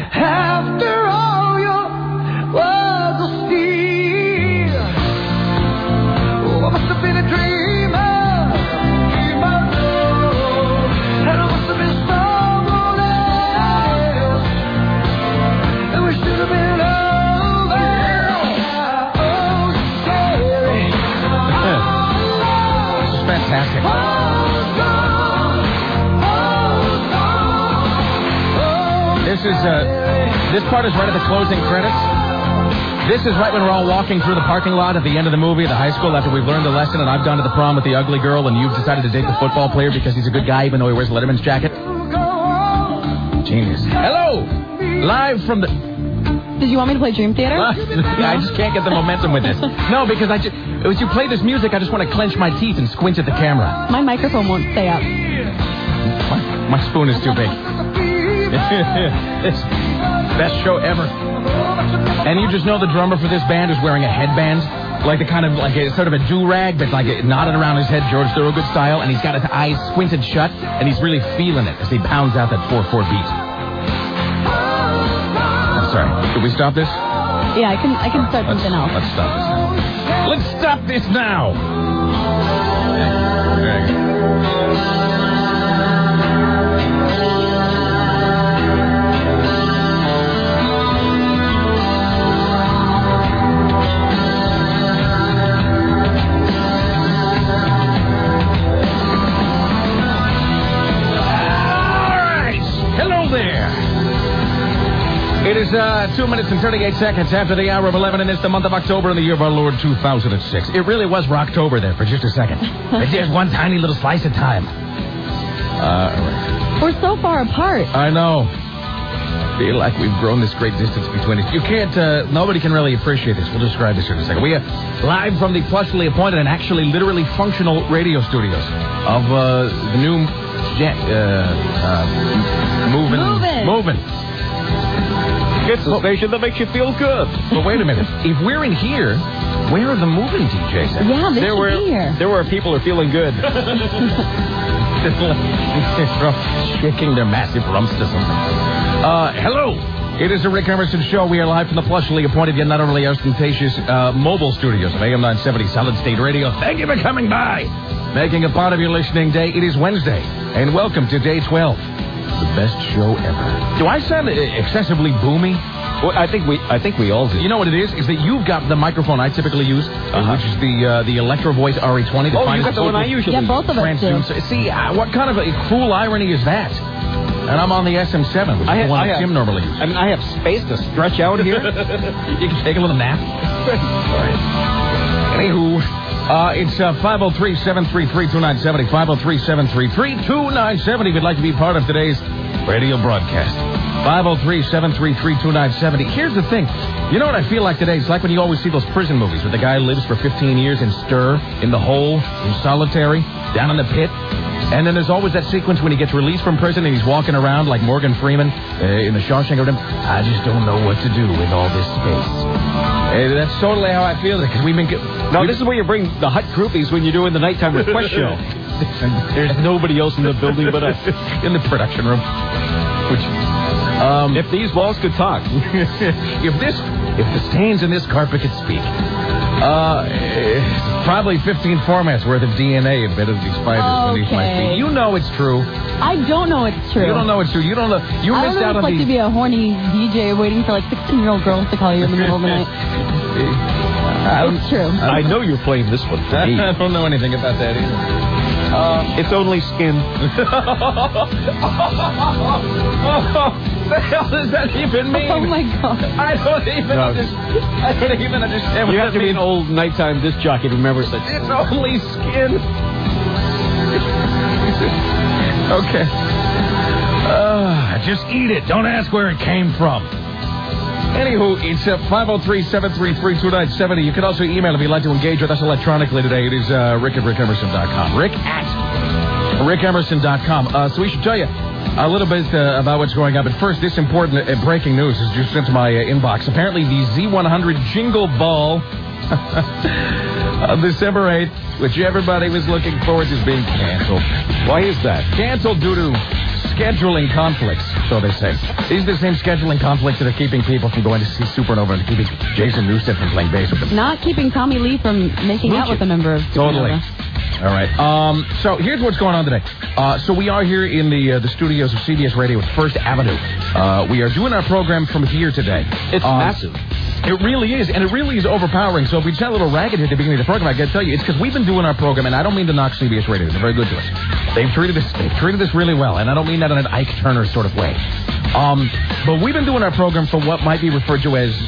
After all your words of steel. Oh, I must have been a dreamer. And I must have been someone else. And we should have been over. Oh, scary. This is fantastic. This part is right at the closing credits. This is right when we're all walking through the parking lot at the end of the movie at the high school after we've learned a lesson and I've gone to the prom with the ugly girl and you've decided to date the football player because he's a good guy even though he wears Letterman's jacket. Genius. Hello! Live from the... Did you want me to play Dream Theater? Yeah, I just can't get the momentum with this. No, because as you play this music, I just want to clench my teeth and squint at the camera. My microphone won't stay up. My spoon is too big. It's best show ever. And you just know the drummer for this band is wearing a headband, like the kind of like a sort of a do-rag, but like knotted around his head, George Thorogood style, and he's got his eyes squinted shut, and he's really feeling it as he pounds out that 4/4 beat. I'm sorry. Should we stop this? Yeah, I can start something else. Let's stop this now. Let's stop this now. There you go. It is 2 minutes and 38 seconds after the hour of 11, and it's the month of October in the year of our Lord 2006. It really was Rocktober there for just a second. It's just one tiny little slice of time. We're so far apart. I know. I feel like we've grown this great distance between us. You can't, nobody can really appreciate this. We'll describe this in a second. We are live from the plushly appointed and actually literally functional radio studios of the new Movin'. It's the station that makes you feel good. But wait a minute. If we're in here, where are the moving DJs at? Yeah, they should be here. There where people are feeling good. Shaking their massive rumps to something. Hello. It is the Rick Emerson Show. We are live from the plushly appointed yet not overly ostentatious mobile studios of AM 970 Solid State Radio. Thank you for coming by. Making a part of your listening day. It is Wednesday. And welcome to day 12. The best show ever. Do I sound excessively boomy? Well, I think we all do. You know what it is? Is that you've got the microphone I typically use, which is the Electro Voice RE20. Oh, you got the one I usually use. Yeah, both of us do. See, what kind of a cruel irony is that? And I'm on the SM7, which is the one that Jim normally uses. I mean, I have space to stretch out here. You can take a little nap. All right. Anywho... it's 503-733-2970, 503-733-2970 if you'd like to be part of today's radio broadcast. 503-733-2970. Here's the thing. You know what I feel like today? It's like when you always see those prison movies where the guy lives for 15 years in stir, in the hole, in solitary, down in the pit. And then there's always that sequence when he gets released from prison and he's walking around like Morgan Freeman in the Shawshank Redemption. I just don't know what to do with all this space. That's totally how I feel. Because we've been... This is where you bring the hot groupies when you're doing the nighttime request show. There's nobody else in the building but us. In the production room. Which... if these walls could talk. If the stains in this carpet could speak. Probably 15 formats worth of DNA embedded in these fibers beneath my feet. You know it's true. I don't know it's true. You don't know it's true. You don't know. You I missed don't know out what on it's like to be a horny DJ waiting for like 16-year-old girls to call you in the middle of the night. It's true. I know you're playing this one for me. I don't know anything about that either. It's only skin. The hell does that even mean? Oh my God! I don't even understand. You have to be an old nighttime disc jockey to remember such. It's only skin. Okay. Just eat it. Don't ask where it came from. Anywho, it's 503-733-2970. You can also email if you'd like to engage with us electronically today. It is Rick at rickemerson.com. Rick at rickemerson.com. So we should tell you a little bit about what's going on. But first, this important breaking news is just sent to my inbox. Apparently, the Z100 Jingle Ball on December 8th, which everybody was looking forward to, is being canceled. Why is that? Canceled due to scheduling conflicts, so they say. These are the same scheduling conflicts that are keeping people from going to see Supernova and keeping Jason Newsted from playing bass with them. Not keeping Tommy Lee from making out with a member of Supernova. Totally. All right. So here's what's going on today. So we are here in the studios of CBS Radio at First Avenue. We are doing our program from here today. It's massive. It really is, and it really is overpowering. So if we sound a little ragged at the beginning of the program, I got to tell you, it's because we've been doing our program, and I don't mean to knock CBS Radio. They're very good to us. They've treated us really well, and I don't mean that in an Ike Turner sort of way. But we've been doing our program for what might be referred to as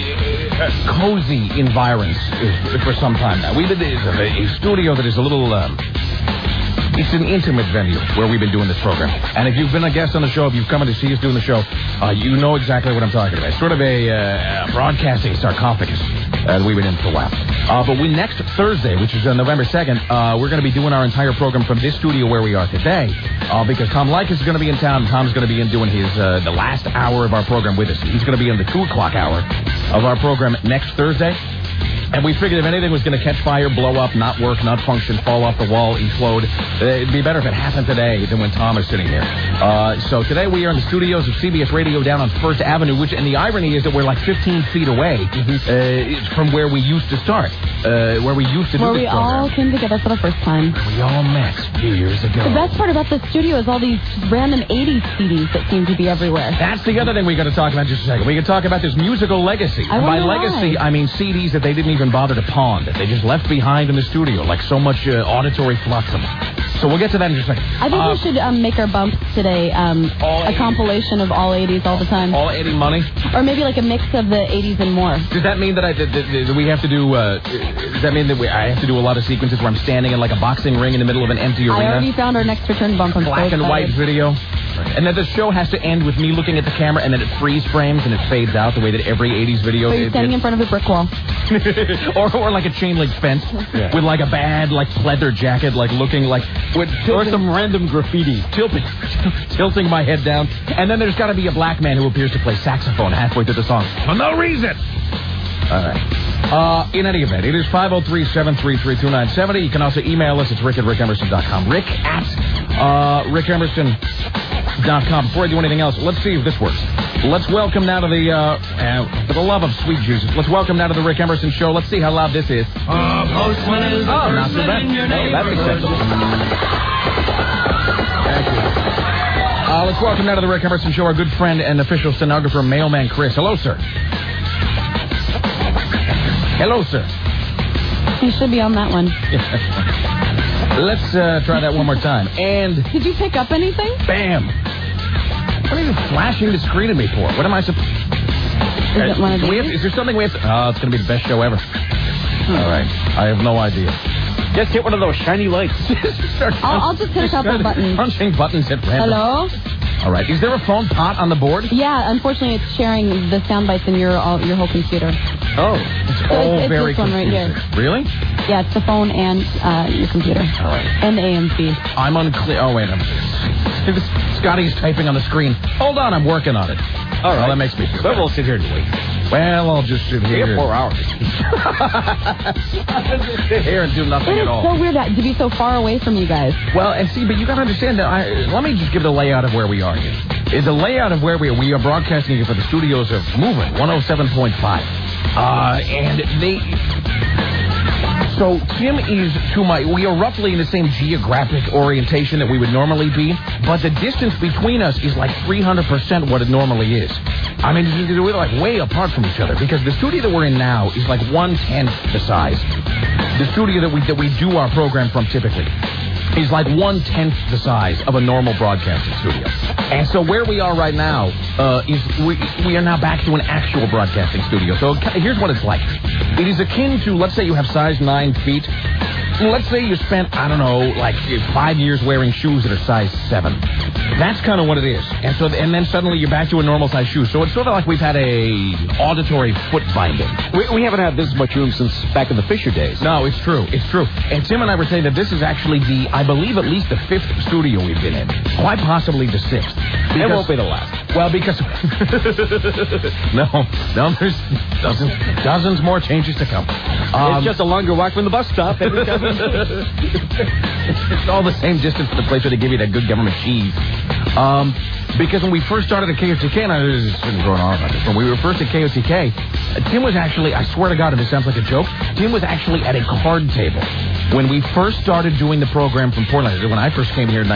cozy environs for some time now. We've been a studio that is a little... it's an intimate venue where we've been doing this program. And if you've been a guest on the show, if you've come in to see us doing the show, you know exactly what I'm talking about. It's sort of a broadcasting sarcophagus that we've been in for a while. But next Thursday, which is November 2nd, we're going to be doing our entire program from this studio where we are today because Tom Likas is going to be in town. Tom's going to be doing his the last hour of our program with us. He's going to be in the 2 o'clock hour of our program next Thursday. And we figured if anything was going to catch fire, blow up, not work, not function, fall off the wall, explode, it'd be better if it happened today than when Tom is sitting here. So today we are in the studios of CBS Radio down on First Avenue, and the irony is that we're like 15 feet away from where we used to start, where we used to do this program. Where we all came together for the first time. Where we all met a few years ago. The best part about the studio is all these random 80s CDs that seem to be everywhere. That's the other thing we got to talk about in just a second. We can talk about this musical legacy. And by legacy, I mean CDs that they didn't even bother to pawn, that they just left behind in the studio, like so much auditory flotsam. So we'll get to that in just a second. I think we should make our bumps today a compilation of all 80s all the time. All 80 money? Or maybe like a mix of the 80s and more. Does that mean that we have to do, does that mean that I have to do a lot of sequences where I'm standing in like a boxing ring in the middle of an empty arena? I already found our next return bump. Black and white video. And then the show has to end with me looking at the camera and then it freeze frames and it fades out the way that every 80s video So you're standing in front of a brick wall. or like a chain link fence with like a bad like pleather jacket like looking like or some random graffiti tilting my head down. And then there's got to be a black man who appears to play saxophone halfway through the song for no reason. All right. In any event, it is 503-733-2970. You can also email us. It's rick@rickemerson.com. rick@rickemerson.com. Before I do anything else, let's see if this works. Let's welcome now to for the love of sweet Jesus, let's welcome now to the Rick Emerson Show. Let's see how loud this is. Postman is the not too bad. That's acceptable. Thank you. Let's welcome now to the Rick Emerson Show our good friend and official stenographer, Mailman Chris. Hello, sir. Hello, sir. You should be on that one. Let's try that one more time. And... Did you pick up anything? Bam. What are you flashing the screen at me for? What am I supposed... Is there something we have to... Oh, it's going to be the best show ever. All right. I have no idea. Just hit one of those shiny lights. I'll just hit a couple of buttons. Punching buttons at random. Hello? All right. Is there a phone pot on the board? Yeah, unfortunately, it's sharing the sound bites in your whole computer. Oh. It's all very this one right here. Really? Yeah, it's the phone and your computer. All right. And the AM feed. I'm unclear. Oh, wait. Scotty's typing on the screen. Hold on. I'm working on it. All right. Well, that makes me feel better. We'll sit here and wait. Well, I'll just sit here. 3 or 4 hours. I'll just sit here and do nothing at all. It's so weird to be so far away from you guys. Well, and see, but you got to understand that. Let me just give the layout of where we are here. The layout of where we are broadcasting here for the studios of Movement 107.5. And so Tim is to we are roughly in the same geographic orientation that we would normally be, but the distance between us is like 300% what it normally is. I mean, we're like way apart from each other because the studio that we're in now is like 1/10 the size. The studio that we do our program from typically is like 1/10 the size of a normal broadcasting studio. And so where we are right now is we are now back to an actual broadcasting studio. So here's what it's like. It is akin to, let's say you have size 9 feet. Let's say you spent, I don't know, like 5 years wearing shoes that are size 7. That's kind of what it is. And then suddenly you're back to a normal size shoe. So it's sort of like we've had a auditory foot binding. We haven't had this much room since back in the Fisher days. No, it's true. It's true. And Tim and I were saying that this is actually I believe at least the 5th studio we've been in. Quite possibly the 6th. It won't be the last. Well, because... no, there's dozens more changes to come. It's just a longer walk from the bus stop every time. It's all the same distance to the place where they give you that good government cheese. Because when we first started at KOTK, and I was going on about this, when we were first at KOTK, Tim was actually, I swear to God, if it sounds like a joke, Tim was actually at a card table. When we first started doing the program from Portland, when I first came here in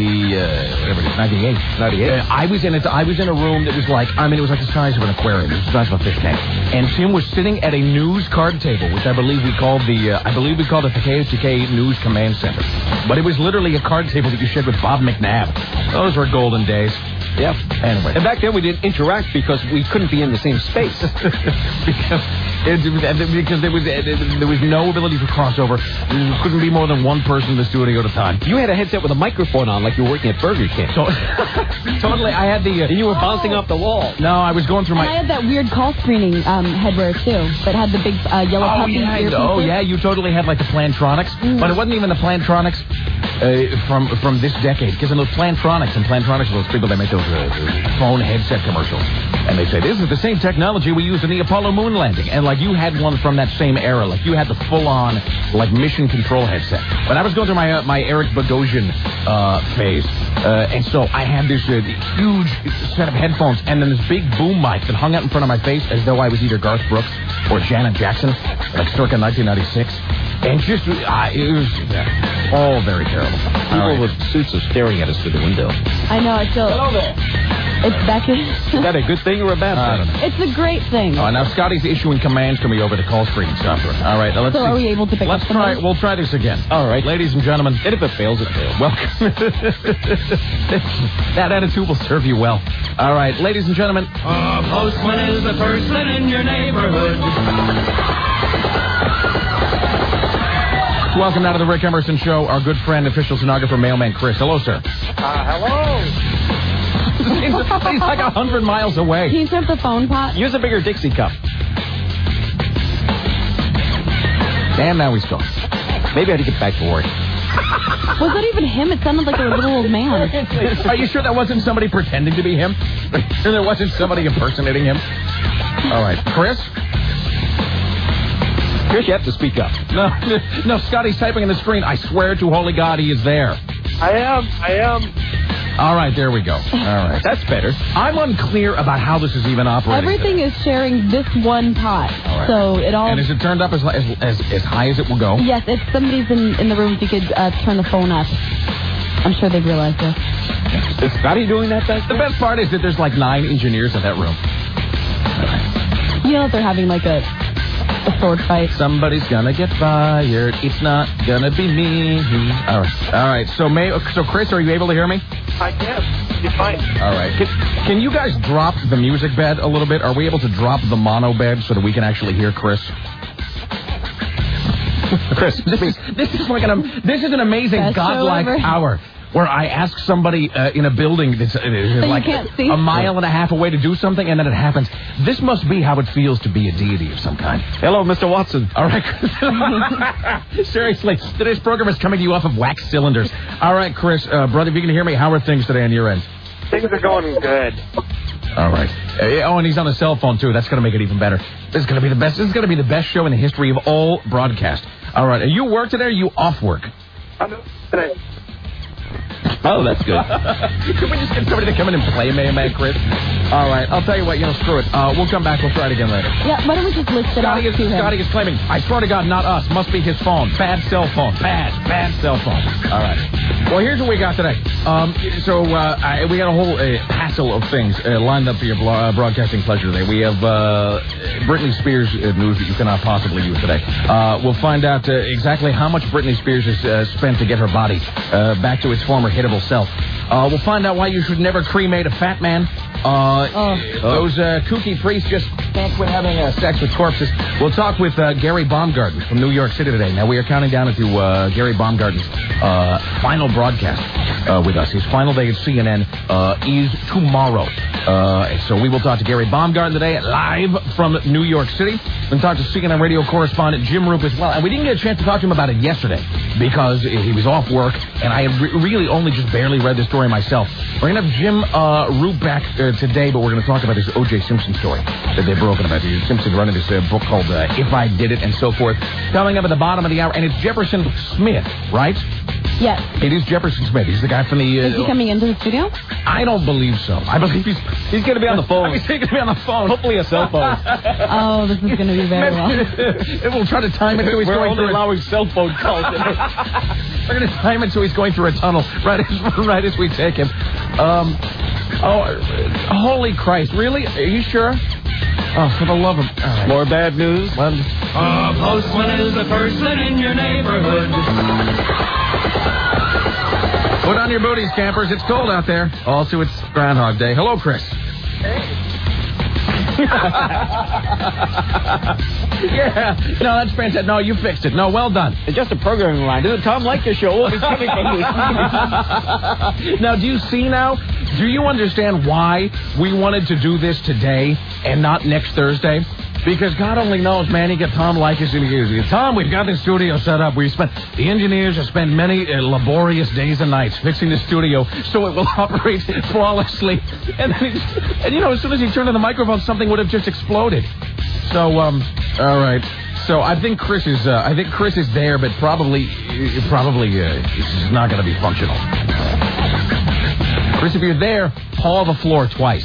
1998, I was in a room that was like, it was like the size of an aquarium. It was the size of a fish tank. And Tim was sitting at a news card table, which I believe we called it the KOTK News Command Center. But it was literally a card table that you shared with Bob McNabb. Those were golden days. Yeah. Anyway. And back then we didn't interact because we couldn't be in the same space. because there was no ability for crossover. There couldn't be more than one person in the studio at a time. You had a headset with a microphone on like you were working at Burger King. So, totally, I had the... and you were bouncing off the wall. No, I was going through my... And I had that weird call screening headwear, too, that had the big yellow puppy earpieces. Oh, yeah, you totally had like the Plantronics. But it wasn't even the Plantronics from this decade. Because in those Plantronics those people, they make those phone headset commercials. And they say, this is the same technology we used in the Apollo moon landing. And like you had one from that same era. Like you had the full-on like mission control headset. But I was going through my Eric Bogosian phase. And so I had this huge set of headphones and then this big boom mic that hung out in front of my face as though I was either Garth Brooks or Janet Jackson, like circa 1996. And just, it was all very terrible. People with suits are staring at us through the window. I know, I feel... Hello there. It's Becky. Is that a good thing or a bad thing? I don't know. It's a great thing. Now Scotty's issuing commands to me over the call screen software. All right, now let's see. Are we able to pick up something? We'll try this again. All right, ladies and gentlemen. And if it fails, it fails. Welcome. That attitude will serve you well. All right, ladies and gentlemen. A postman is the person in your neighborhood. Welcome now to the Rick Emerson Show. Our good friend, official stenographer, mailman Chris. Hello, sir. Hello. He's like 100 miles away. Can you serve the phone pot? Use a bigger Dixie cup. And now he's gone. Maybe I had to get back to work. Was that even him? It sounded like a little old man. Are you sure that wasn't somebody pretending to be him? And there wasn't somebody impersonating him? All right. Chris? Chris, you have to speak up. No, Scotty's typing on the screen. I swear to holy God, he is there. I am. All right, there we go. All right. That's better. I'm unclear about how this is even operating. Everything is sharing this one pot. All right. So it all... And is it turned up as high as it will go? Yes, if somebody's in the room, if you could turn the phone up. I'm sure they'd realize this. Is Scotty doing that back The there? best part is that there's like 9 engineers in that room. You know if they're having like a sword fight. Somebody's gonna get fired. It's not gonna be me. All right. So Chris, are you able to hear me? I can. It's fine. All right. Can you guys drop the music bed a little bit? Are we able to drop the mono bed so that we can actually hear Chris? Chris, this is an amazing Best godlike show ever. hour where I ask somebody in a building that's like can't see. a mile and a half away to do something, and then it happens. This must be how it feels to be a deity of some kind. Hello, Mr. Watson. All right. Seriously, today's program is coming to you off of wax cylinders. All right, Chris, brother, if you can hear me, how are things today on your end? Things are going good. All right. And he's on the cell phone, too. That's going to make it even better. This is going to be the best. This is going to be the best show in the history of all broadcast. All right. Are you work today or are you off work? I'm today. Oh, that's good. Can we just get somebody to come in and play Man Chris? All right. I'll tell you what. Screw it. We'll come back. We'll try it again later. Yeah, why don't we just list it out to him? Scotty is claiming, I swear to God, not us. Must be his phone. Bad cell phone. Bad cell phone. All right. Well, here's what we got today. We got a whole hassle of things lined up for your broadcasting pleasure today. We have Britney Spears news that you cannot possibly use today. We'll find out exactly how much Britney Spears has spent to get her body back to its former hittable self. We'll find out why you should never cremate a fat man. Those kooky priests just can't quit having sex with corpses. We'll talk with Gary Baumgarten from New York City today. Now, we are counting down to Gary Baumgarten's final broadcast with us. His final day at CNN is tomorrow. So we will talk to Gary Baumgarten today, live from New York City. We'll talk to CNN radio correspondent Jim Roop as well. And we didn't get a chance to talk to him about it yesterday because he was off work, and I had really only just barely read the story myself. We're going to have Jim Roop back today, but we're going to talk about this O.J. Simpson story that they've broken about. Simpson running this book called If I Did It and so forth. Coming up at the bottom of the hour, and it's Jefferson Smith, right? Yes. It is Jefferson Smith. He's the guy from the... Is he coming into the studio? I don't believe so. I believe he's going to be on the phone. He's going to be on the phone. Hopefully a cell phone. Oh, this is going to be very well. We'll try to time it so he's We're going only through allowing cell phone calls today. We're going to time it so he's going through a tunnel right as we take him. Holy Christ. Really? Are you sure? Oh, for the love of... All right. More bad news? Well, A postman is the person in your neighborhood. put on your booties, campers. It's cold out there. Also, it's Groundhog Day. Hello, Chris. Yeah. No, that's fantastic. No, you fixed it. No, well done. It's just a programming line. Doesn't Tom like the show? He's coming from this. Now, do you see now? Do you understand why we wanted to do this today and not next Thursday? Because God only knows, man, you get Tom Likas in here. Tom, we've got the studio set up. The engineers have spent many laborious days and nights fixing the studio so it will operate flawlessly. And as soon as he turned on the microphone, something would have just exploded. So, all right. So I think Chris is there, but probably it's not going to be functional. Chris, if you're there, paw the floor twice.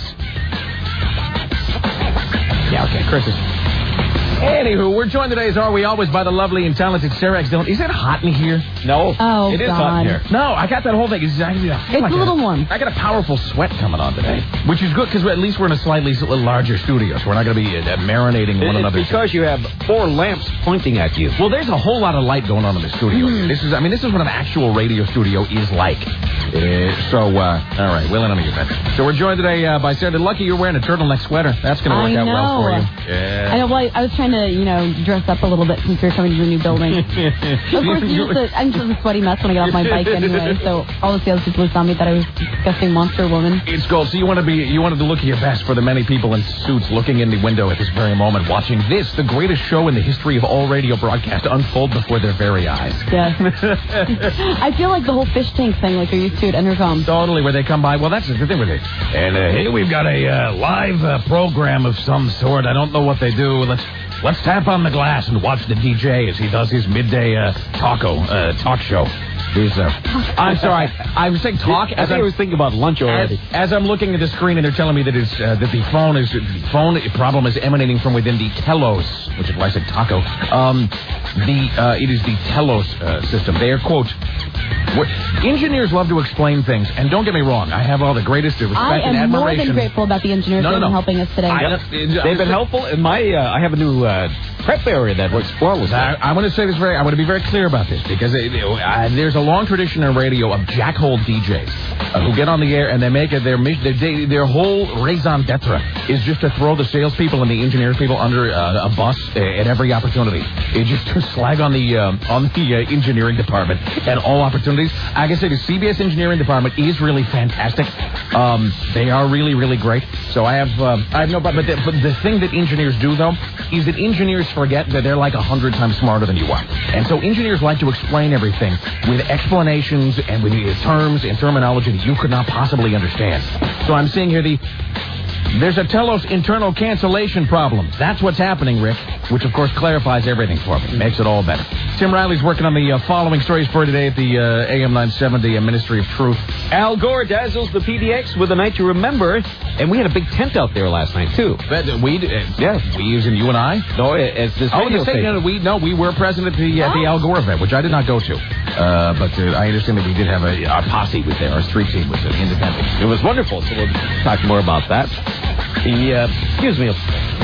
Yeah, okay, Chris is... Anywho, we're joined today, as are we always, by the lovely and talented Sarah X. Dillon. Is it hot in here? No. Oh, it is God. hot in here. No, I got that whole thing. It's a little warm. I got a powerful sweat coming on today, which is good because at least we're in a slightly larger studio, so we're not going to be marinating one another. It's because you have 4 lamps pointing at you. Well, there's a whole lot of light going on in the studio. This is what an actual radio studio is like. All right, we'll end on your bed. So we're joined today by Sarah. Lucky you're wearing a turtleneck sweater. That's going to work out well for you. Yeah. I know. Well, I was trying to, dress up a little bit since we were coming to the new building. Of course, I'm just a sweaty mess when I get off my bike anyway. So all the salespeople who saw me thought I was a disgusting monster woman. It's gold. So you wanted to look your best for the many people in suits looking in the window at this very moment, watching this, the greatest show in the history of all radio broadcast, unfold before their very eyes. Yes. I feel like the whole fish tank thing, like you're used to at Intercom. Totally, where they come by. Well, that's the thing with it. And hey, we've got a live program of some sort. I don't know what they do. Let's tap on the glass and watch the DJ as he does his midday talk show. I'm sorry. I was saying talk. I was thinking about lunch already. As I'm looking at the screen and they're telling me that that the phone problem is emanating from within the Telos, which is why I said taco. It is the Telos system. They are, quote, engineers love to explain things, and don't get me wrong, I have all the greatest respect and admiration. I am more than grateful about the engineers that have been helping us today. They've been helpful. In I have a new prep area that works flawlessly. I want to say this I want to be very clear about this because there's a long tradition in radio of jackhole DJs who get on the air and they make it their whole raison d'etre is just to throw the salespeople and the engineers people under a bus at every opportunity. It's just to slag on the engineering department at all opportunities. I can say the CBS engineering department is really fantastic. They are really, really great. So I have no problem. But the thing that engineers do though is that engineers forget that they're like 100 times smarter than you are. And so engineers like to explain everything with explanations and with terms and terminology that you could not possibly understand. So I'm seeing here there's a Telos internal cancellation problem. That's what's happening, Rick, which, of course, clarifies everything for me. Makes it all better. Tim Riley's working on the following stories for today at the AM 970 Ministry of Truth. Al Gore dazzles the PDX with a night to remember, and we had a big tent out there last night, too. We as in you and I? No, it's this radio station. We were present at the Al Gore event, which I did not go to. But I understand that we did have our posse was there. Our street team was independent. It was wonderful, so we'll talk more about that. Excuse me.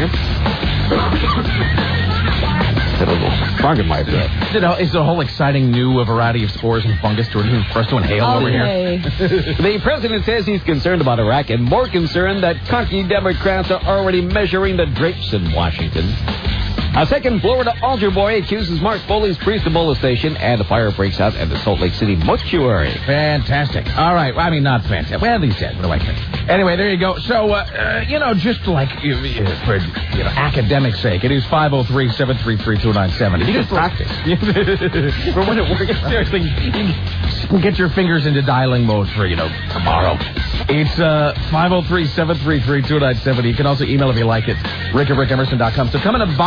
A little frog in my throat. It's a whole exciting new variety of spores and fungus for us to inhale over here. The president says he's concerned about Iraq and more concerned that cocky Democrats are already measuring the drapes in Washington. A second Florida altar boy accuses Mark Foley's priest of molestation, and a fire breaks out at the Salt Lake City mortuary. Fantastic. All right. Well, I mean, not fantastic. Well, he said. What do I think? Anyway, there you go. So, just like for academic sake, it is 503-733-2970. You just practice. For when it works, seriously, you get your fingers into dialing mode for, tomorrow. It's 503-733-2970. You can also email if you like it, rick@rickemerson.com. So coming at the bottom of the hour,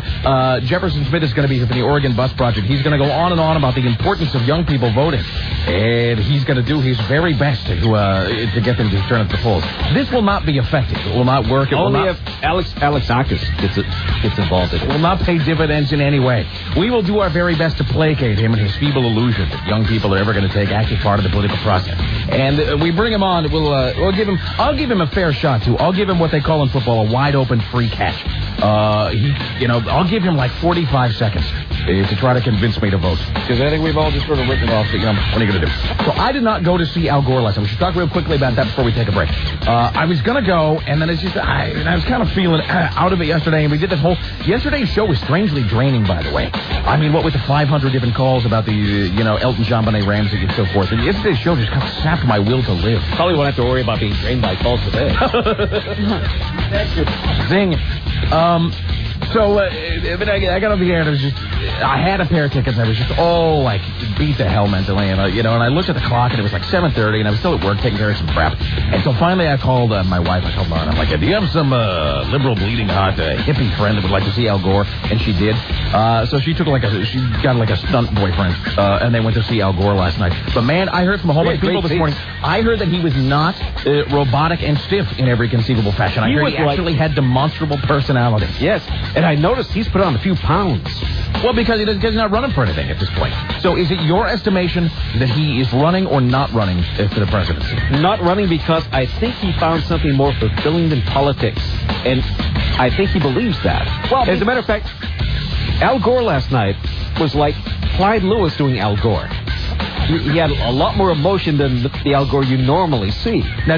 Jefferson Smith is going to be here for the Oregon Bus Project. He's going to go on and on about the importance of young people voting. And he's going to do his very best to get them to turn up the polls. This will not be effective. It will not work. It will Only not... if Alexakis gets involved in it. Will not pay dividends in any way. We will do our very best to placate him and his feeble illusion that young people are ever going to take active part of the political process. And we bring him on. We'll give him. I'll give him a fair shot too. I'll give him what they call in football a wide open free catch. I'll give him like 45 seconds to try to convince me to vote. Because I think we've all just sort of written off. What are you going to do? So I did not go to see Al Gore last night. We should talk real quickly about that before we take a break. I was going to go, and then it's just I was kind of feeling out of it yesterday, and we did this whole. Yesterday's show was strangely draining, by the way. I mean, what with the 500 different calls about the Elton John, Benet Ramsey, and so forth. And yesterday's show just kind of sapped my will to live. Probably won't have to worry about being drained by calls today. That's your thing. So I got on the air and it was just, I had a pair of tickets. I was just all like beat to hell mentally, and I looked at the clock and it was like 7:30, and I was still at work taking care of some crap. And so finally I called my wife. I called Lauren. I'm like, do you have some liberal bleeding heart hippie friend that would like to see Al Gore? And she did. So she got a stunt boyfriend, and they went to see Al Gore last night. But man, I heard from a whole bunch of people this morning. I heard that he was not robotic and stiff in every conceivable fashion. I heard he actually had demonstrable personality. Yes, and I noticed he's put on a few pounds. Well, because he's not running for anything at this point. So is it your estimation that he is running or not running for the presidency? Not running because I think he found something more fulfilling than politics. And I think he believes that. Well, as a matter of fact, Al Gore last night was like Clyde Lewis doing Al Gore. He had a lot more emotion than the Al Gore you normally see. Now,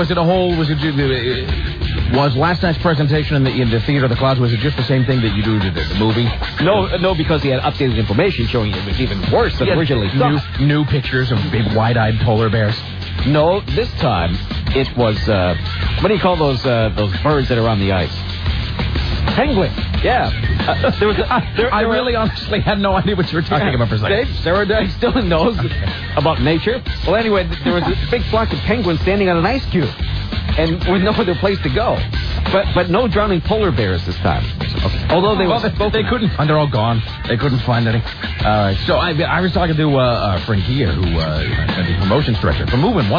was last night's presentation in the Theater of the Clouds, was it just the same thing that you do to the movie? No, because he had updated information showing it was even worse than originally thought. New pictures of big wide-eyed polar bears. No, this time it was, what do you call those birds that are on the ice? Penguin. Yeah. I really honestly had no idea what you were talking about for a second. Dave, Sarah still knows about nature. Well, anyway, there was a big flock of penguins standing on an ice cube, and with no other place to go. But no drowning polar bears this time. Okay. Although they couldn't find, they're all gone. They couldn't find any. All right. So I was talking to Frank Gia, who the promotions director for Movement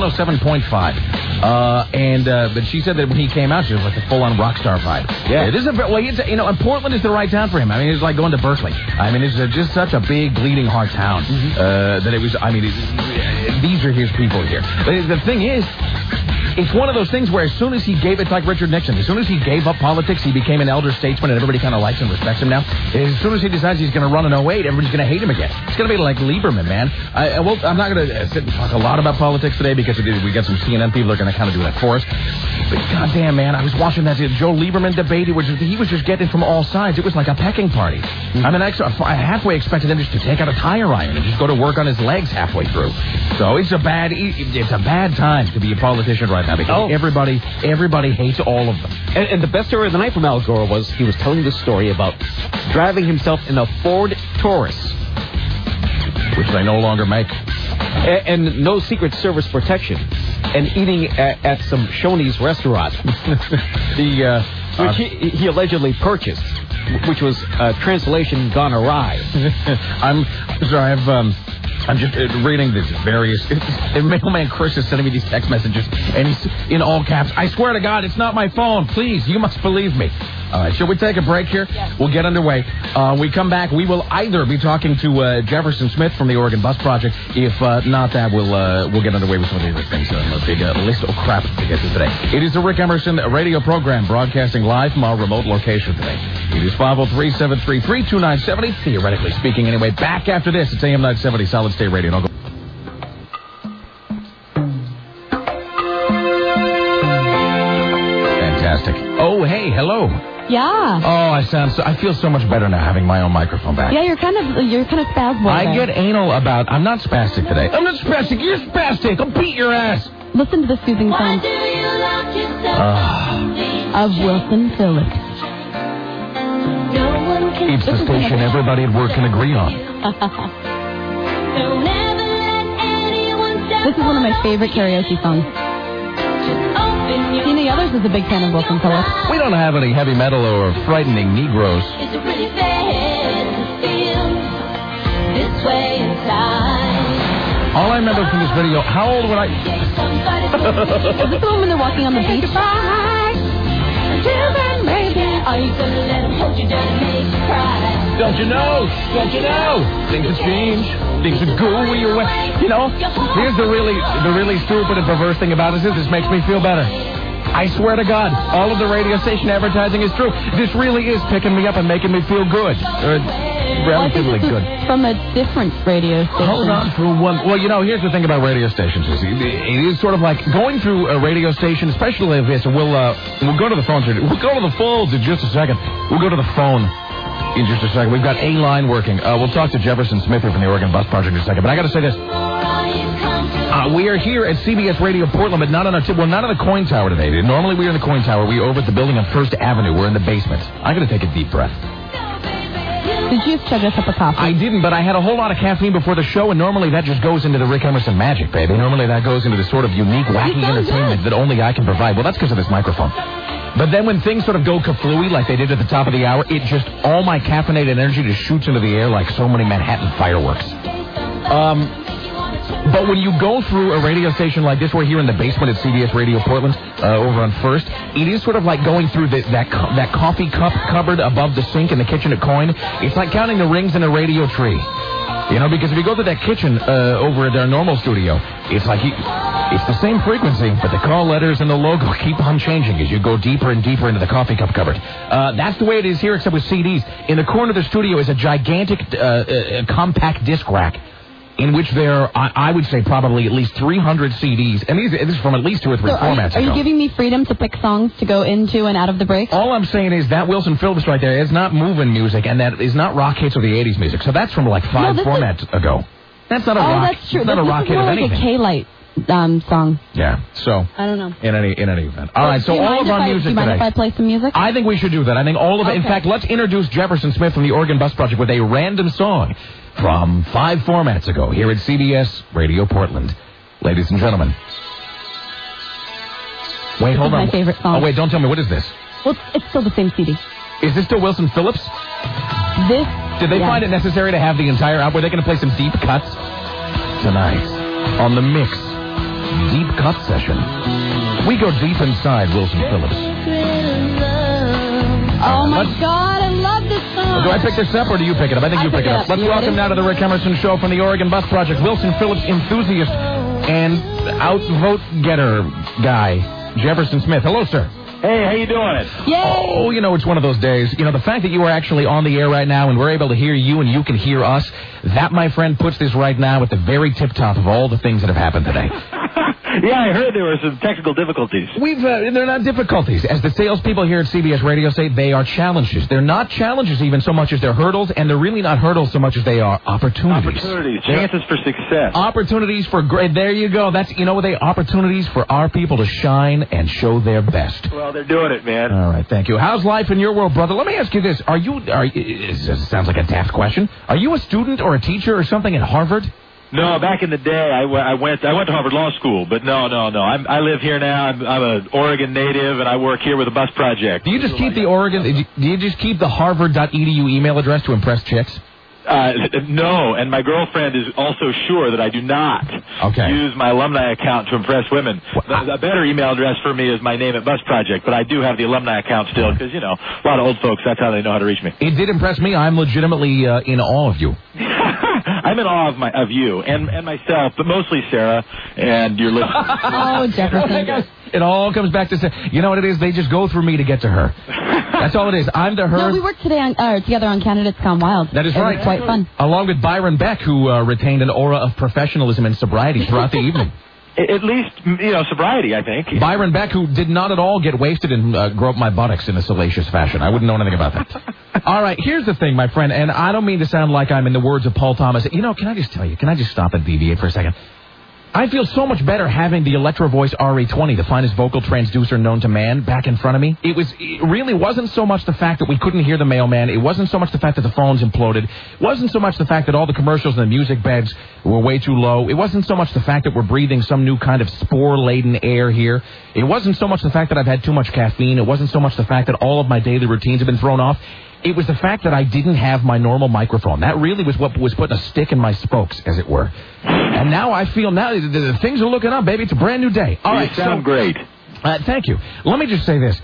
107.5, but she said that when he came out, she was like a full-on rock star vibe. Yeah. This is and Portland is the right town for him. I mean, it's like going to Berkeley. I mean, it's just such a big bleeding heart town that it was. I mean, these are his people here. But the thing is, it's one of those things where as soon as he gave, it's like Richard Nixon, as soon as he gave up politics, he became an elder statesman, and everybody kind of likes and respects him now. As soon as he decides he's going to run in 08, everybody's going to hate him again. It's going to be like Lieberman, man. I'm not going to sit and talk a lot about politics today because we got some CNN people that are going to kind of do that for us. But goddamn, man, I was watching that Joe Lieberman debate. He was just getting from all sides. It was like a pecking party. I mean, I halfway expected him just to take out a tire iron and just go to work on his legs halfway through. So it's a bad time to be a politician right now because everybody hates all of them. And the best story of the night from Al Gore was he was telling this story about driving himself in a Ford Taurus, which they no longer make, and no Secret Service protection, and eating at some Shoney's restaurant, which he allegedly purchased, which was translation gone awry. I'm sorry, I'm just reading these various... Mailman Chris is sending me these text messages, and he's in all caps. I swear to God, it's not my phone. Please, you must believe me. All right, shall we take a break here? Yes. We'll get underway. We come back. We will either be talking to Jefferson Smith from the Oregon Bus Project. If not that, we'll get underway with some of the other things. A big list of crap to get to today. It is the Rick Emerson radio program broadcasting live from our remote location today. It is 503-733-2970, theoretically speaking anyway. Back after this, it's AM 970 Solid State Radio. And I'll go. Fantastic. Oh, hey, hello. Yeah. Oh, I feel so much better now having my own microphone back. Yeah, you're kind of spastic. I get anal about. I'm not spastic today. I'm not spastic. You're spastic. I'll beat your ass. Listen to the soothing sound of Wilson Phillips. It's the station everybody at work can agree on. This is one of my favorite karaoke songs. Tina Yothers is a big fan of Wilson Phillips. We don't have any heavy metal or frightening Negroes. Is it really fair to feel this way inside? All I remember from this video, how old would I... Is this the one when they're walking on the beach? Are you gonna let him hold you down and make you cry? Don't you know? Don't you know? Things have changed. Things have go your way. You know, here's the really stupid and perverse thing about this is this makes me feel better. I swear to God, all of the radio station advertising is true. This really is picking me up and making me feel good. Relatively good. From a different radio station. Hold on for one. Well, you know, here's the thing about radio stations. It is sort of like going through a radio station, especially this. We'll go to the phones. We'll go to the phones in just a second. We'll go to the phone in just a second. We've got a line working. We'll talk to Jefferson Smith here from the Oregon Bus Project in a second. But I got to say this. We are here at CBS Radio Portland, but not on not on the Coin Tower today. Normally we're in the Coin Tower. We're over at the building on First Avenue. We're in the basement. I got to take a deep breath. Did you chug us up a coffee? I didn't, but I had a whole lot of caffeine before the show, and normally that just goes into the Rick Emerson magic, baby. Normally that goes into the sort of unique, wacky entertainment that only I can provide. Well, that's because of this microphone. But then when things sort of go kaflooey like they did at the top of the hour, it just, all my caffeinated energy just shoots into the air like so many Manhattan fireworks. But when you go through a radio station like this, we're here in the basement at CBS Radio Portland, over on First, it is sort of like going through that coffee cup cupboard above the sink in the kitchen at Coin. It's like counting the rings in a radio tree. You know, because if you go to that kitchen over at our normal studio, it's like it's the same frequency, but the call letters and the logo keep on changing as you go deeper and deeper into the coffee cup cupboard. That's the way it is here, except with CDs. In the corner of the studio is a gigantic compact disc rack, in which there are, I would say, probably at least 300 CDs. And this is from at least 2 or 3 formats ago. Are you giving me freedom to pick songs to go into and out of the break? All I'm saying is that Wilson Phillips right there is not moving music, and that is not rock hits or the 80s music. So that's from like 5 formats ago. That's not a rock. That's true. It's not a rock hit of anything. It's like a K-Light song. Yeah, so. I don't know. In any event. All right, so all of our music today. Do you mind if I play some music? I think we should do that. I think all of it. In fact, let's introduce Jefferson Smith from the Oregon Bus Project with a random song from 5 formats ago here at CBS Radio Portland. Ladies and gentlemen. Wait, hold on. This is my favorite song. Oh, wait, don't tell me. What is this? Well, it's still the same CD. Is this still Wilson Phillips? Did they find it necessary to have the entire album? Were they going to play some deep cuts? Tonight, on The Mix, Deep Cut Session, we go deep inside Wilson Phillips. Oh, my God, I love this song. Do I pick this up or do you pick it up? I think you pick it up. Let's welcome now to the Rick Emerson Show from the Oregon Bus Project, Wilson Phillips enthusiast and outvote getter guy, Jefferson Smith. Hello, sir. Hey, how you doing? Yay! Oh, you know, it's one of those days. You know, the fact that you are actually on the air right now and we're able to hear you and you can hear us, that, my friend, puts this right now at the very tip-top of all the things that have happened today. Yeah, I heard there were some technical difficulties. They're not difficulties. As the salespeople here at CBS Radio say, they are challenges. They're not challenges even so much as they're hurdles, and they're really not hurdles so much as they are opportunities. Chances for success. Opportunities for great. There you go. That's, you know what, they opportunities for our people to shine and show their best. Well, they're doing it, man. All right, thank you. How's life in your world, brother? Let me ask you this. It sounds like a daft question. Are you a student or a teacher or something at Harvard? No, back in the day, I went to Harvard Law School, but no. I live here now. I'm an Oregon native, and I work here with the Bus Project. Do you just keep the Harvard.edu email address to impress chicks? No, and my girlfriend is also sure that I do not use my alumni account to impress women. The better email address for me is my name at Bus Project, but I do have the alumni account still because, you know, a lot of old folks, that's how they know how to reach me. It did impress me. I'm legitimately in awe of you. I'm in awe of you and myself, but mostly Sarah and your listeners. Oh, Jefferson. It all comes back to say, you know what it is? They just go through me to get to her. That's all it is. I'm to her. No, we worked together on Candidates Gone Wild. That is right. It was quite fun. Along with Byron Beck, who retained an aura of professionalism and sobriety throughout the evening. At least, you know, sobriety, I think. Byron Beck, who did not at all get wasted and grow up my buttocks in a salacious fashion. I wouldn't know anything about that. All right, here's the thing, my friend, and I don't mean to sound like I'm in the words of Paul Thomas. You know, can I just tell you, can I just stop and deviate for a second? I feel so much better having the Electro Voice RE20, the finest vocal transducer known to man, back in front of me. It really wasn't so much the fact that we couldn't hear the mailman. It wasn't so much the fact that the phones imploded. It wasn't so much the fact that all the commercials and the music beds were way too low. It wasn't so much the fact that we're breathing some new kind of spore-laden air here. It wasn't so much the fact that I've had too much caffeine. It wasn't so much the fact that all of my daily routines have been thrown off. It was the fact that I didn't have my normal microphone. That really was what was putting a stick in my spokes, as it were. And now I feel the things are looking up, baby. It's a brand new day. All right, you sound great. Thank you. Let me just say this.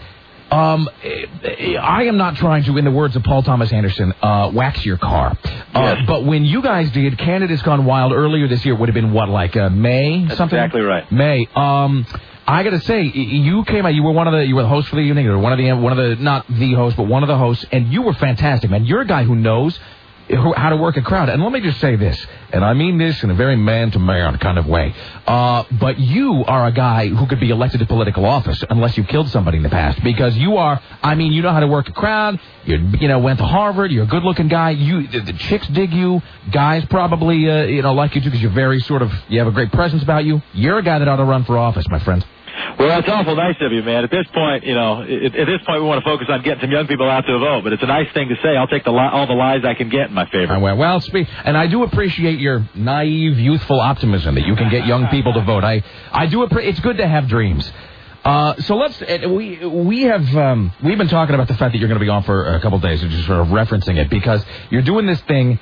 I am not trying to, in the words of Paul Thomas Anderson, wax your car. Yes. But when you guys did Canada's Gone Wild earlier this year, it would have been what, like May? That's something? Exactly right. May. I got to say, you came out. You were the host for the evening, or one of the not the host, but one of the hosts, and you were fantastic, man. You're a guy who knows how to work a crowd. And let me just say this, and I mean this in a very man-to-man kind of way, but you are a guy who could be elected to political office unless you killed somebody in the past, because you know how to work a crowd. You went to Harvard. You're a good-looking guy. The chicks dig you. Guys probably like you too, because you're very you have a great presence about you. You're a guy that ought to run for office, my friend. Well, that's awful nice of you, man. At this point, we want to focus on getting some young people out to vote. But it's a nice thing to say. I'll take all the lies I can get in my favor. Well, and I do appreciate your naive, youthful optimism that you can get young people to vote. I do. It's good to have dreams. So let's. We've been talking about the fact that you're going to be on for a couple of days, just sort of referencing it, because you're doing this thing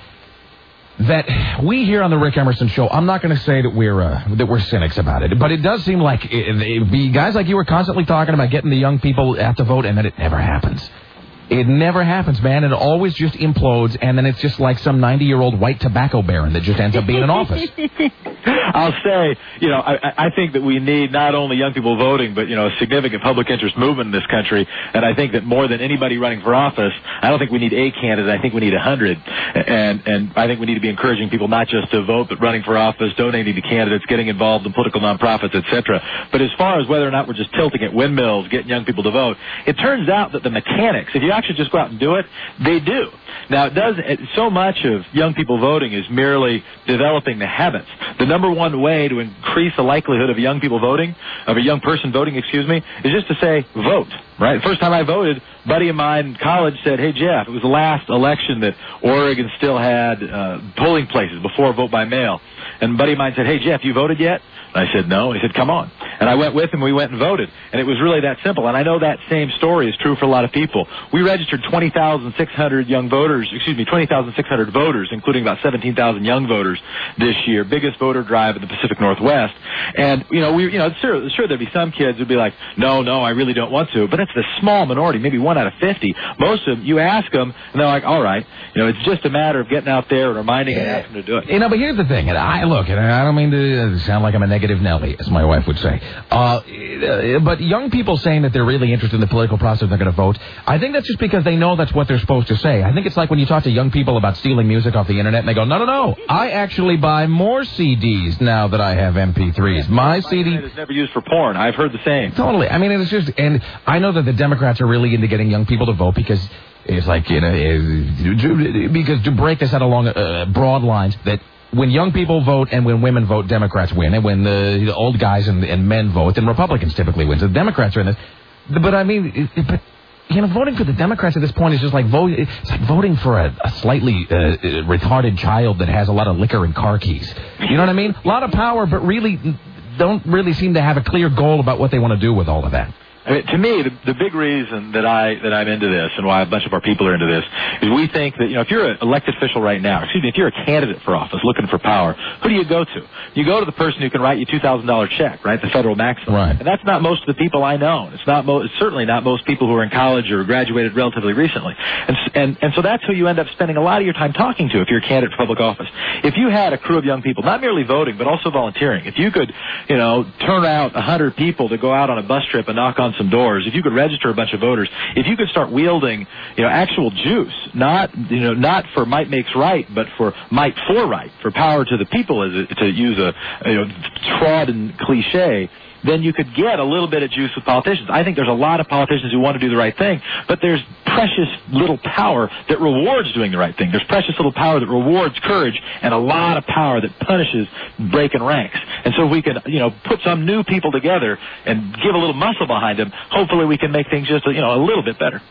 that we here on the Rick Emerson Show. I'm not going to say that we're cynics about it, but it does seem like guys like you are constantly talking about getting the young people out to vote, and then it never happens. It never happens, man. It always just implodes, and then it's just like some 90-year-old white tobacco baron that just ends up being in office. I'll say, I think that we need not only young people voting, but, a significant public interest movement in this country. And I think that more than anybody running for office, I don't think we need a candidate. I think we need 100. And I think we need to be encouraging people not just to vote, but running for office, donating to candidates, getting involved in political nonprofits, etc. But as far as whether or not we're just tilting at windmills, getting young people to vote, it turns out that the mechanics, if you actually just go out and do it, they do. Now, so much of young people voting is merely developing the habits. The number one way to increase the likelihood of a young person voting, is just to say, vote, right? The first time I voted, a buddy of mine in college said, hey, Jeff, it was the last election that Oregon still had polling places before vote by mail. And a buddy of mine said, hey, Jeff, you voted yet? And I said, no. He said, come on. And I went with him. We went and voted. And it was really that simple. And I know that same story is true for a lot of people. We registered 20,600 voters, including about 17,000 young voters this year. Biggest voter drive in the Pacific Northwest. And, sure there'd be some kids who'd be like, no, I really don't want to. But that's the small minority, maybe 1 out of 50. Most of them, you ask them, and they're like, all right. It's just a matter of getting out there and reminding and asking them to do it. But here's the thing. And I don't mean to sound like I'm a negative Nelly, as my wife would say. But young people saying that they're really interested in the political process, they're going to vote, I think that's just because they know that's what they're supposed to say. I think it's like when you talk to young people about stealing music off the internet, and they go, no, I actually buy more CDs now that I have MP3s. My CD is never used for porn. I've heard the same. Totally. I mean, it's just, and I know that the Democrats are really into getting young people to vote because it's like, because to break this out along broad lines, that when young people vote and when women vote, Democrats win. And when the old guys and men vote, then Republicans typically win. So the Democrats are in this. But I mean, voting for the Democrats at this point is just like it's like voting for a slightly retarded child that has a lot of liquor and car keys. You know what I mean? A lot of power, but really don't really seem to have a clear goal about what they want to do with all of that. I mean, to me, the big reason that I'm into this and why a bunch of our people are into this is we think that, if you're an elected official right now, if you're a candidate for office looking for power, who do you go to? You go to the person who can write you $2,000 check, right? The federal maximum. Right. And that's not most of the people I know. It's certainly not most people who are in college or graduated relatively recently. And so that's who you end up spending a lot of your time talking to if you're a candidate for public office. If you had a crew of young people, not merely voting, but also volunteering, if you could, turn out 100 people to go out on a bus trip and knock on some doors, if you could register a bunch of voters, if you could start wielding, actual juice, not for might makes right, but for might for right, for power to the people, to use a trodden cliche, then you could get a little bit of juice with politicians. I think there's a lot of politicians who want to do the right thing, but there's precious little power that rewards doing the right thing. There's precious little power that rewards courage, and a lot of power that punishes breaking ranks. And so if we can, put some new people together and give a little muscle behind them, hopefully we can make things just, a little bit better.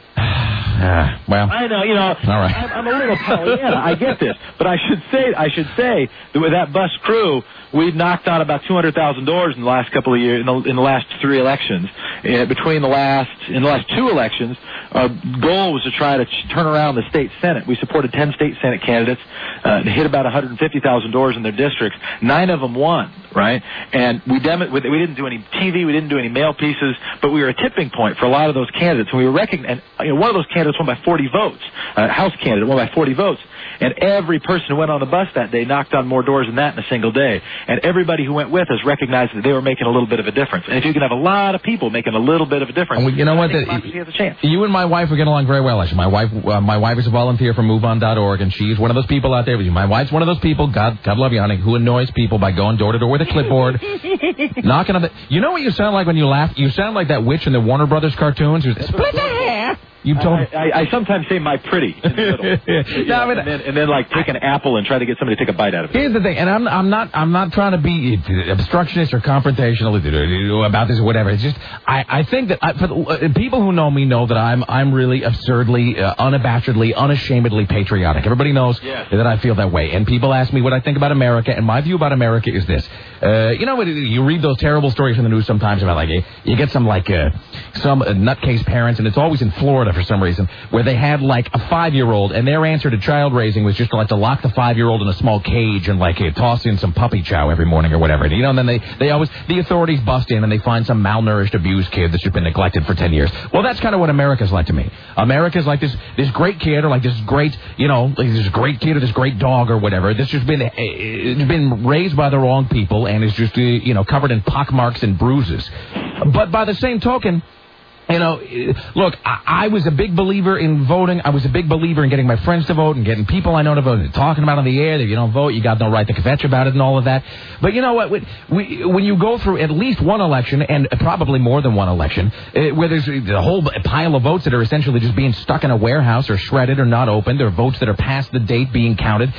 Well, I know, all right. I'm a little Pollyanna. I get this, but I should say that with that bus crew, we knocked on about 200,000 doors in the last couple of years, in the last 3 elections. In the last 2 elections, our goal was to try to turn around the state senate. We supported 10 state senate candidates, hit about 150,000 doors in their districts. 9 of them won, right? And we didn't do any TV, we didn't do any mail pieces, but we were a tipping point for a lot of those candidates. And we were recognized. One of those candidates won by 40 votes. House candidate won by 40 votes. And every person who went on the bus that day knocked on more doors than that in a single day. And everybody who went with us recognized that they were making a little bit of a difference. And if you can have a lot of people making a little bit of a difference, you know what? Democracy has a chance. You and my wife are getting along very well, actually. My wife is a volunteer for MoveOn.org, and she's one of those people out there. My wife's one of those people, God love you, honey, who annoys people by going door to door with a clipboard, knocking on the... You know what you sound like when you laugh? You sound like that witch in the Warner Brothers cartoons who's split the hair. I sometimes say my pretty in the middle. and then like take an apple and try to get somebody to take a bite out of it. Here's the thing, and I'm not trying to be obstructionist or confrontational about this or whatever. It's just I think that for people who know me know that I'm really absurdly, unabashedly, unashamedly patriotic. Everybody knows that I feel that way. And people ask me what I think about America, and my view about America is this. You read those terrible stories in the news sometimes about you get some nutcase parents, and it's always in Florida for some reason, where they had like a 5-year-old, and their answer to child raising was just to lock the 5-year-old in a small cage and toss in some puppy chow every morning or whatever. And then the authorities bust in and they find some malnourished, abused kid that's just been neglected for 10 years. Well, that's kind of what America's like to me. America's like this great kid, or like this great, this great kid or this great dog or whatever that's just been raised by the wrong people and is just covered in pockmarks and bruises. But by the same token, look, I was a big believer in voting. I was a big believer in getting my friends to vote and getting people I know to vote and talking about it on the air that if you don't vote, you got no right to kvetch about it and all of that. But you know what? When you go through at least one election, and probably more than one election, where there's a whole pile of votes that are essentially just being stuck in a warehouse or shredded or not opened, or votes that are past the date being counted,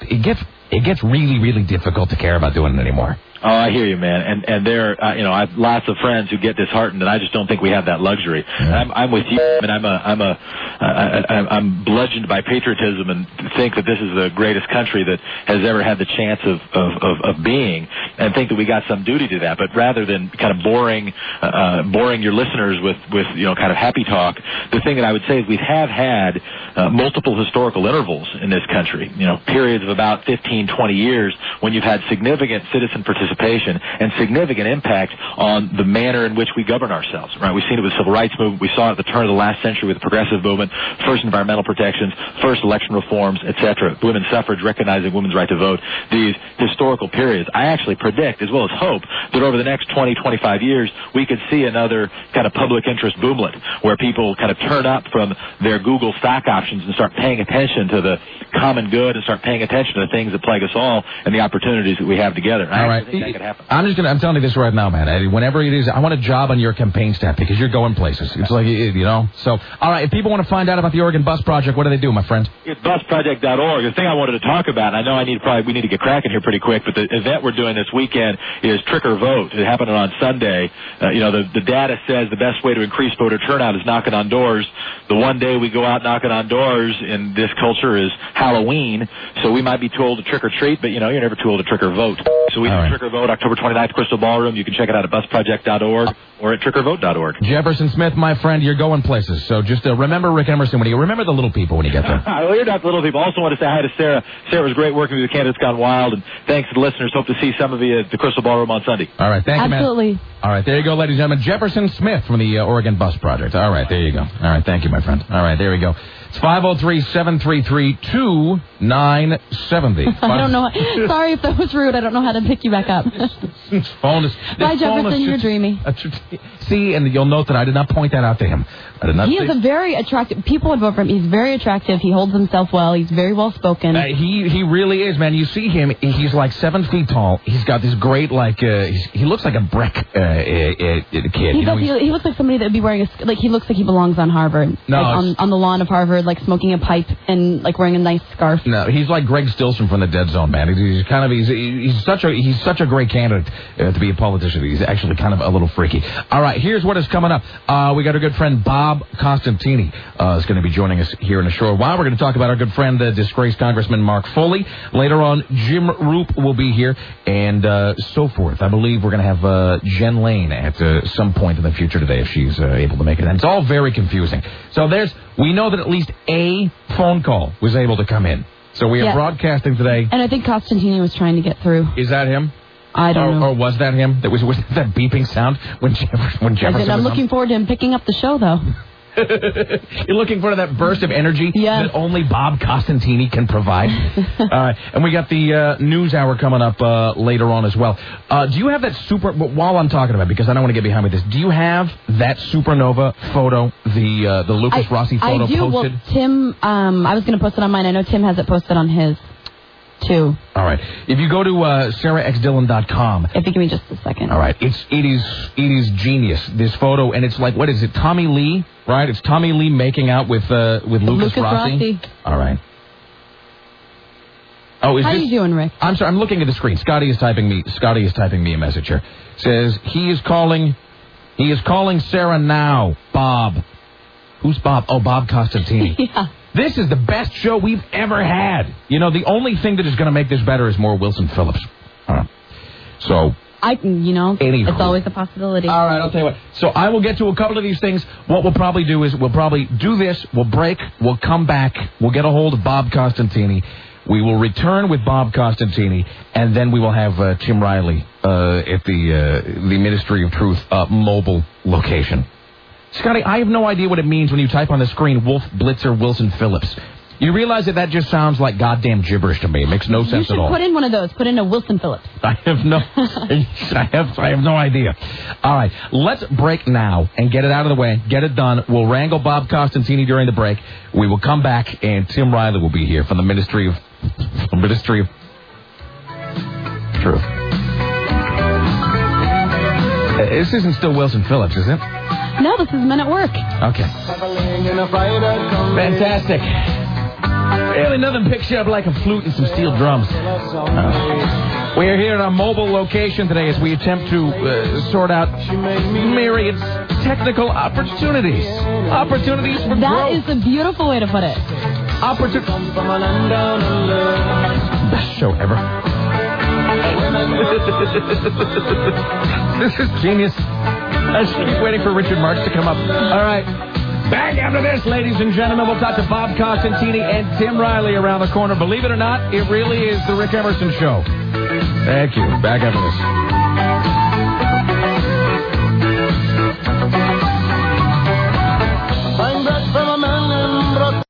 it gets really, really difficult to care about doing it anymore. Oh, I hear you, man. And there, I have lots of friends who get disheartened, and I just don't think we have that luxury. Yeah. I'm with you. I mean, I'm bludgeoned by patriotism and think that this is the greatest country that has ever had the chance of being, and think that we got some duty to that. But rather than kind of boring your listeners with kind of happy talk, the thing that I would say is we have had multiple historical intervals in this country. Periods of about 15, 20 years when you've had significant citizen participation and significant impact on the manner in which we govern ourselves, right? We've seen it with the Civil Rights Movement. We saw it at the turn of the last century with the Progressive Movement, first environmental protections, first election reforms, etc. Women's suffrage, recognizing women's right to vote, these historical periods. I actually predict, as well as hope, that over the next 20, 25 years, we could see another kind of public interest boomlet where people kind of turn up from their Google stock options and start paying attention to the common good and start paying attention to the things that plague us all and the opportunities that we have together. All right. That could happen. I'm telling you this right now, man. Whenever it is, I want a job on your campaign staff because you're going places. It's like, So, all right, if people want to find out about the Oregon Bus Project, what do they do, my friend? It's busproject.org. The thing I wanted to talk about, I know we need to get cracking here pretty quick, but the event we're doing this weekend is Trick or Vote. It happened on Sunday. The data says the best way to increase voter turnout is knocking on doors. The one day we go out knocking on doors in this culture is Halloween, so we might be too old to trick or treat, but you're never too old to trick or vote. So we do Trick or Vote October 29th, Crystal Ballroom. You can check it out at busproject.org or at trickorvote.org. Jefferson Smith, my friend, you're going places. So just remember Rick Emerson when you remember the little people when you get there. You're not the little people. Also want to say hi to Sarah. Sarah was great working with the Candidates Gone Wild, and thanks to the listeners. Hope to see some of you at the Crystal Ballroom on Sunday. All right, thank you, man. Absolutely. All right, there you go, ladies and gentlemen. Jefferson Smith from the Oregon Bus Project. All right, there you go. All right, thank you, my friend. All right, there we go. It's 503-733-2970. I don't know. Sorry if that was rude. I don't know how to pick you back up. Phone is. Bye, Jefferson. You're dreamy. See, and you'll note that I did not point that out to him. I did not. He is a very attractive. People would vote for him. He's very attractive. He holds himself well. He's very well spoken. He really is, man. You see him. He's like 7 feet tall. He's got this great he looks like a brick kid. He looks like somebody that would be wearing he looks like he belongs on Harvard. No, like on the lawn of Harvard, like smoking a pipe and like wearing a nice scarf. No, he's like Greg Stilson from the Dead Zone, man. He's such a great candidate to be a politician. He's actually kind of a little freaky. All right, here's what is coming up. We got our good friend Bob Costantini is going to be joining us here in a short while. We're going to talk about our good friend, disgraced Congressman Mark Foley. Later on, Jim Roop will be here, and so forth. I believe we're going to have Jen Lane at some point in the future today if she's able to make it. And it's all very confusing. So we know that at least a phone call was able to come in. So we are broadcasting today. And I think Costantini was trying to get through. Is that him? I don't know. Or was that him? Was that beeping sound when Jefferson I'm looking forward to him picking up the show, though. You're looking for that burst of energy that only Bob Costantini can provide. And we got the news hour coming up later on as well. Do you have that while I'm talking about it, because I don't want to get behind with this, do you have that supernova photo, the Lucas Rossi photo posted? Well, Tim, I was going to post it on mine. I know Tim has it posted on his, too. All right. If you go to sarahxdillon.com. If you give me just a second. All right. It is genius, this photo, and it's like, what is it, Tommy Lee, right? It's Tommy Lee making out with Lucas Rossi. All right. Oh, How you doing, Rick? I'm sorry. I'm looking at the screen. Scotty is typing me a message here. Says he is calling Sarah now. Bob. Who's Bob? Oh, Bob Costantini. Yeah. This is the best show we've ever had. You know, the only thing that is going to make this better is more Wilson Phillips. So. It's always a possibility. All right, I'll tell you what. So I will get to a couple of these things. What we'll probably do is we'll probably do this. We'll break. We'll come back. We'll get a hold of Bob Costantini. We will return with Bob Costantini, and then we will have Tim Riley at the Ministry of Truth mobile location. Scotty, I have no idea what it means when you type on the screen Wolf Blitzer Wilson Phillips. You realize that just sounds like goddamn gibberish to me. It makes no sense at all. Put in one of those. Put in a Wilson Phillips. I have no idea. All right, let's break now and get it out of the way. Get it done. We'll wrangle Bob Costantini during the break. We will come back, and Tim Riley will be here from the Ministry of Truth. This isn't still Wilson Phillips, is it? No, this is Men at Work. Okay. Fantastic. Really nothing picks you up like a flute and some steel drums. We are here at our mobile location today as we attempt to sort out myriad technical opportunities. Opportunities for growth. That is a beautiful way to put it. Best show ever. This is genius. I just keep waiting for Richard Marx to come up. All right. Back after this, ladies and gentlemen, we'll talk to Bob Costantini and Tim Riley around the corner. Believe it or not, it really is the Rick Emerson Show. Thank you. Back after this.